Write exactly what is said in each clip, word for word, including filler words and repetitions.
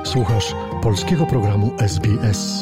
Słuchasz polskiego programu S B S.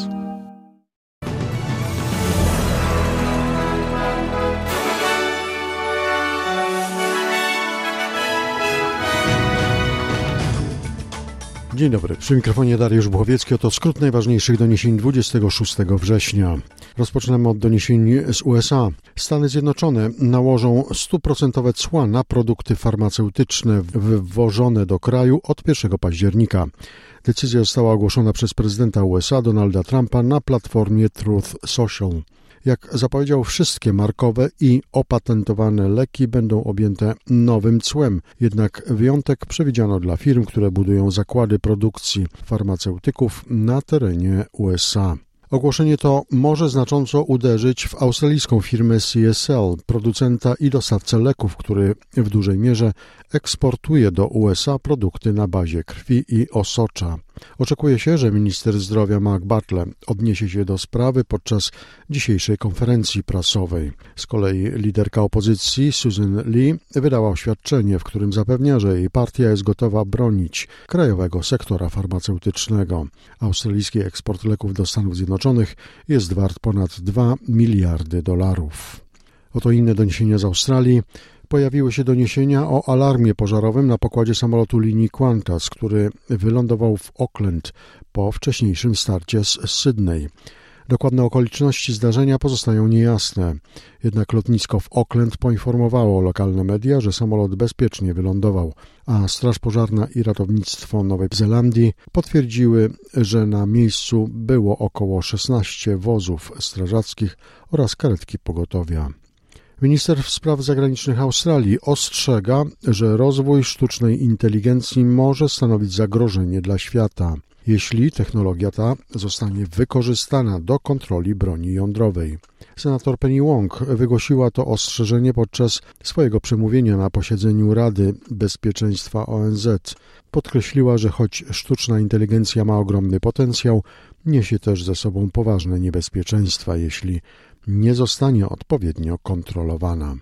Dzień dobry, przy mikrofonie Dariusz Buchowiecki. Oto skrót najważniejszych doniesień dwudziestego szóstego września. Rozpoczynamy od doniesień z U S A. Stany Zjednoczone nałożą stuprocentowe cła na produkty farmaceutyczne wywożone do kraju od pierwszego października. Decyzja została ogłoszona przez prezydenta U S A Donalda Trumpa na platformie Truth Social. Jak zapowiedział, wszystkie markowe i opatentowane leki będą objęte nowym cłem. Jednak wyjątek przewidziano dla firm, które budują zakłady produkcji farmaceutyków na terenie U S A. Ogłoszenie to może znacząco uderzyć w australijską firmę C S L, producenta i dostawcę leków, który w dużej mierze eksportuje do U S A produkty na bazie krwi i osocza. Oczekuje się, że minister zdrowia Mark Butler odniesie się do sprawy podczas dzisiejszej konferencji prasowej. Z kolei liderka opozycji Susan Lee wydała oświadczenie, w którym zapewnia, że jej partia jest gotowa bronić krajowego sektora farmaceutycznego. Australijski eksport leków do Stanów Zjednoczonych jest wart ponad dwa miliardy dolarów. Oto inne doniesienia z Australii. Pojawiły się doniesienia o alarmie pożarowym na pokładzie samolotu linii Qantas, który wylądował w Auckland po wcześniejszym starcie z Sydney. Dokładne okoliczności zdarzenia pozostają niejasne. Jednak lotnisko w Auckland poinformowało lokalne media, że samolot bezpiecznie wylądował, a Straż Pożarna i Ratownictwo Nowej Zelandii potwierdziły, że na miejscu było około szesnaście wozów strażackich oraz karetki pogotowia. Minister spraw zagranicznych Australii ostrzega, że rozwój sztucznej inteligencji może stanowić zagrożenie dla świata, jeśli technologia ta zostanie wykorzystana do kontroli broni jądrowej. Senator Penny Wong wygłosiła to ostrzeżenie podczas swojego przemówienia na posiedzeniu Rady Bezpieczeństwa O N Z. Podkreśliła, że choć sztuczna inteligencja ma ogromny potencjał, niesie też ze sobą poważne niebezpieczeństwa, jeśli nie zostanie odpowiednio kontrolowana.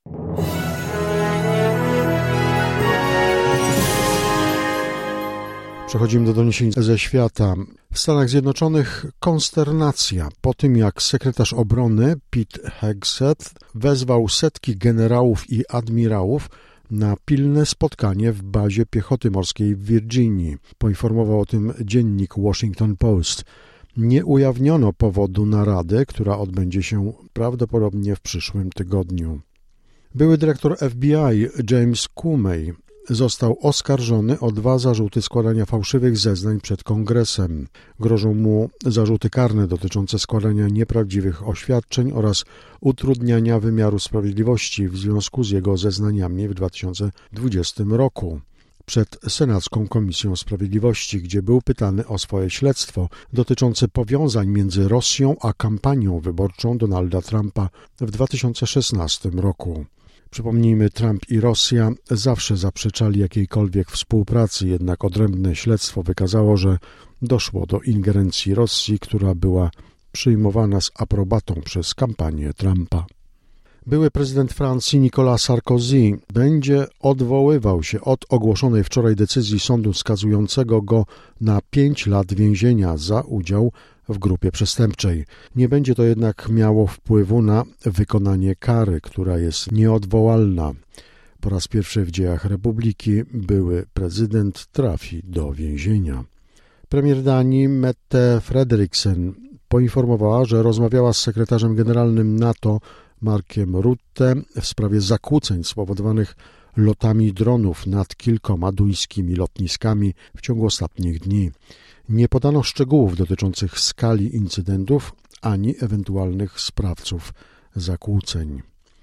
Przechodzimy do doniesień ze świata. W Stanach Zjednoczonych konsternacja po tym, jak sekretarz obrony Pete Hegseth wezwał setki generałów i admirałów na pilne spotkanie w bazie piechoty morskiej w Virginii. Poinformował o tym dziennik Washington Post. Nie ujawniono powodu narady, która odbędzie się prawdopodobnie w przyszłym tygodniu. Były dyrektor F B I James Comey został oskarżony o dwa zarzuty składania fałszywych zeznań przed Kongresem. Grożą mu zarzuty karne dotyczące składania nieprawdziwych oświadczeń oraz utrudniania wymiaru sprawiedliwości w związku z jego zeznaniami w dwa tysiące dwudziestym roku. Przed Senacką Komisją Sprawiedliwości, gdzie był pytany o swoje śledztwo dotyczące powiązań między Rosją a kampanią wyborczą Donalda Trumpa w dwa tysiące szesnastym roku. Przypomnijmy, Trump i Rosja zawsze zaprzeczali jakiejkolwiek współpracy, jednak odrębne śledztwo wykazało, że doszło do ingerencji Rosji, która była przyjmowana z aprobatą przez kampanię Trumpa. Były prezydent Francji Nicolas Sarkozy będzie odwoływał się od ogłoszonej wczoraj decyzji sądu skazującego go na pięć lat więzienia za udział w grupie przestępczej. Nie będzie to jednak miało wpływu na wykonanie kary, która jest nieodwołalna. Po raz pierwszy w dziejach Republiki były prezydent trafi do więzienia. Premier Danii Mette Frederiksen poinformowała, że rozmawiała z sekretarzem generalnym NATO Markiem Rutte w sprawie zakłóceń spowodowanych lotami dronów nad kilkoma duńskimi lotniskami w ciągu ostatnich dni. Nie podano szczegółów dotyczących skali incydentów ani ewentualnych sprawców zakłóceń.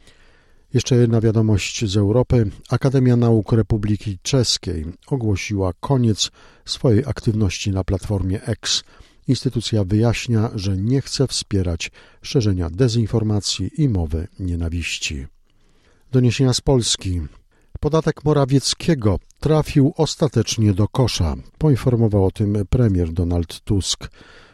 Jeszcze jedna wiadomość z Europy. Akademia Nauk Republiki Czeskiej ogłosiła koniec swojej aktywności na platformie X. Instytucja wyjaśnia, że nie chce wspierać szerzenia dezinformacji i mowy nienawiści. Doniesienia z Polski. Podatek Morawieckiego trafił ostatecznie do kosza. Poinformował o tym premier Donald Tusk.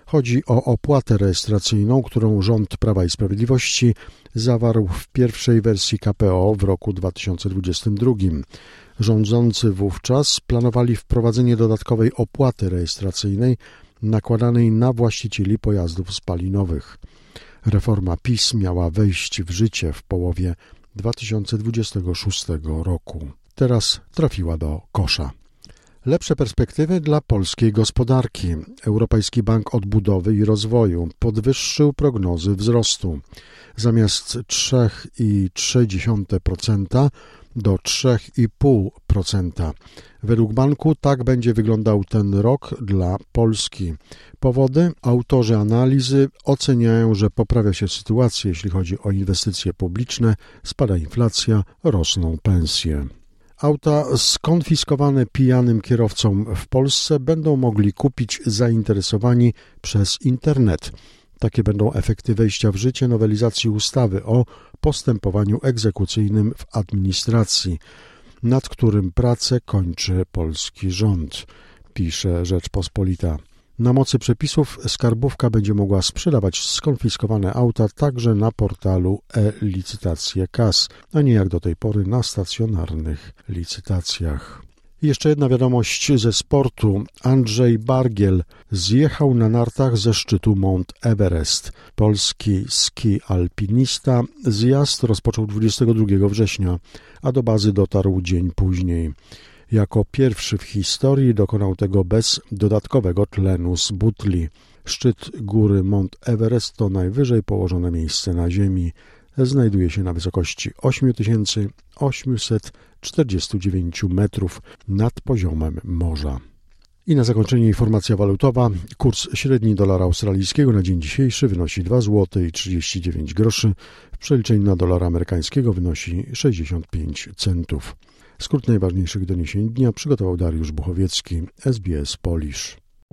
Chodzi o opłatę rejestracyjną, którą rząd Prawa i Sprawiedliwości zawarł w pierwszej wersji K P O w roku dwa tysiące dwudziestym drugim. Rządzący wówczas planowali wprowadzenie dodatkowej opłaty rejestracyjnej nakładanej na właścicieli pojazdów spalinowych. Reforma PiS miała wejść w życie w połowie dwa tysiące dwudziestego szóstego roku. Teraz trafiła do kosza. Lepsze perspektywy dla polskiej gospodarki. Europejski Bank Odbudowy i Rozwoju podwyższył prognozy wzrostu. Zamiast trzy przecinek trzy procent do trzy przecinek pięć procent. Według banku tak będzie wyglądał ten rok dla Polski. Powody? Autorzy analizy oceniają, że poprawia się sytuacja, jeśli chodzi o inwestycje publiczne, spada inflacja, rosną pensje. Auta skonfiskowane pijanym kierowcom w Polsce będą mogli kupić zainteresowani przez internet. Takie będą efekty wejścia w życie nowelizacji ustawy o postępowaniu egzekucyjnym w administracji, nad którym pracę kończy polski rząd, pisze Rzeczpospolita. Na mocy przepisów skarbówka będzie mogła sprzedawać skonfiskowane auta także na portalu e-licytacje K A S, a nie jak do tej pory na stacjonarnych licytacjach. I jeszcze jedna wiadomość ze sportu. Andrzej Bargiel zjechał na nartach ze szczytu Mount Everest. Polski ski alpinista zjazd rozpoczął dwudziestego drugiego września, a do bazy dotarł dzień później. Jako pierwszy w historii dokonał tego bez dodatkowego tlenu z butli. Szczyt góry Mount Everest to najwyżej położone miejsce na Ziemi. Znajduje się na wysokości osiem tysięcy osiemset czterdzieści dziewięć metrów nad poziomem morza. I na zakończenie informacja walutowa. Kurs średni dolara australijskiego na dzień dzisiejszy wynosi dwa złote i trzydzieści dziewięć groszy. W przeliczeniu na dolara amerykańskiego wynosi sześćdziesiąt pięć centów. Skrót najważniejszych doniesień dnia przygotował Dariusz Buchowiecki, S B S Polish.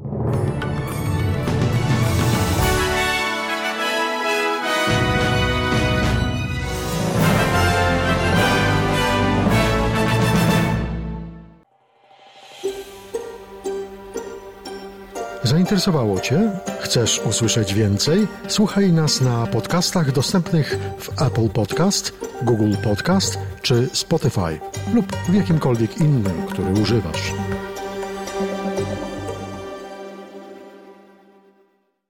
Zainteresowało Cię? Chcesz usłyszeć więcej? Słuchaj nas na podcastach dostępnych w Apple Podcast, Google Podcast czy Spotify lub w jakimkolwiek innym, który używasz.